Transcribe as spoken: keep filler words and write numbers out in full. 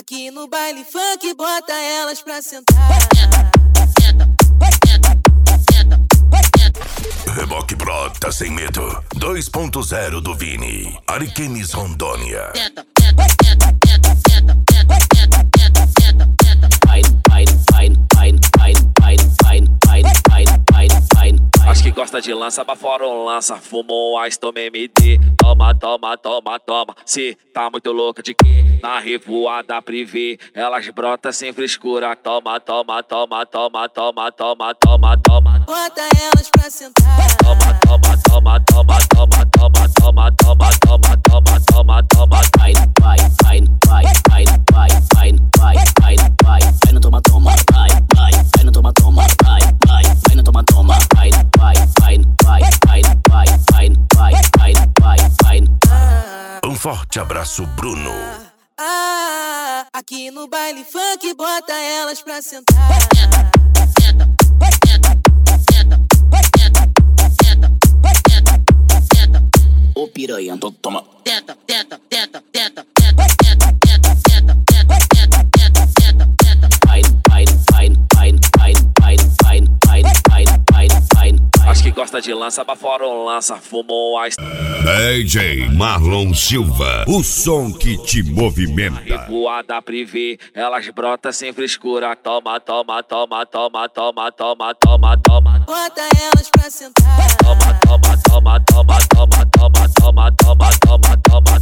Aqui no baile funk, bota elas pra sentar. Reboque brota sem medo. dois ponto zero do Vini. Ariquemes Rondônia. Acho que gosta de lança, pra fora um lança. Fumou um ice, toma M D. Toma, toma, toma, toma. Se tá muito louca de quê? Na revoada privê, elas brotam sem frescura. Toma, toma, toma, toma, toma, toma, toma, toma. Bota elas pra sentar. Toma, toma, toma, toma, toma, toma, toma, toma, toma, toma, toma, toma. Vai, vai, vai, vai, vai, vai, vai, vai, vai, vai. Vai no toma, toma, vai, vai. Vai no toma, toma, vai, vai. Vai no toma, toma, vai, vai, vai, vai, vai, vai, vai, vai, vai, vai, vai. Um forte abraço, Bruno. Ah, aqui no baile funk, bota elas pra sentar. Ô piranha, então toma. Tenta, tenta, tenta, tenta, Vai, vai, vai, vai, vai, vai, vai, vai, vai, vai, vai. Acho que gosta de lança, pra fora um lança. Fumou um ice. D J Marlon Silva, o som que te movimenta. Revoada privê, elas brotam sem frescura. Toma, toma, toma, toma, toma, toma, toma, toma. bota elas pra sentar. Toma, toma, toma, toma, toma, toma, toma, toma, toma, toma.